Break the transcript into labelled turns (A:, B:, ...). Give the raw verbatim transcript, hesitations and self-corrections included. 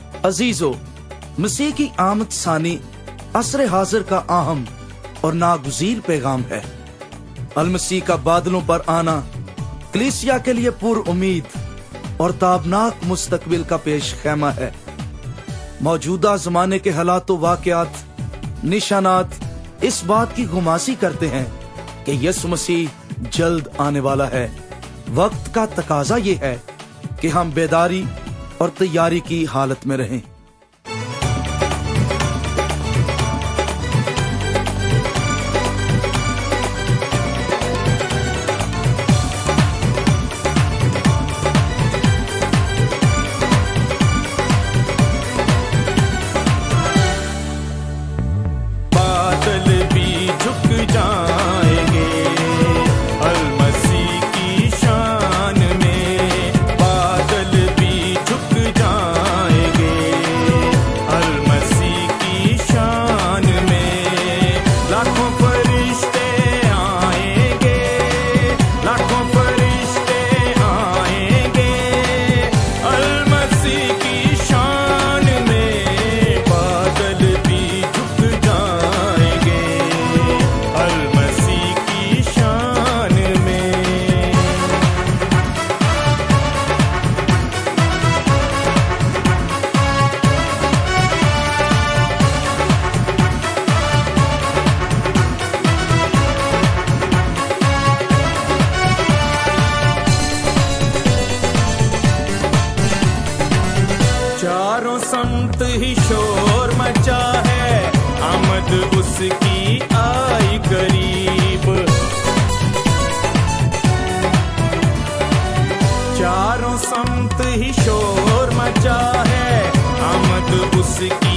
A: अजीजो, मसीह की आमद सानी असर हाजिर का अहम और नागुज़ीर पैगाम है। अल-मसीह का बादलों पर आना कलीसिया के लिए पुर उम्मीद और ताबनाक मुस्तकबिल का पेश खैमा है। मौजूदा जमाने के हालात व वाक़यात निशानात इस बात की गुमासी करते हैं कि यीशु मसीह जल्द आने वाला है। वक्त का तकाजा ये है कि हम बेदारी और तैयारी की हालत में रहें।
B: चारों संत ही शोर मचा है, आमद उसकी आई करीब। चारों संत ही शोर मचा है, आमद उसकी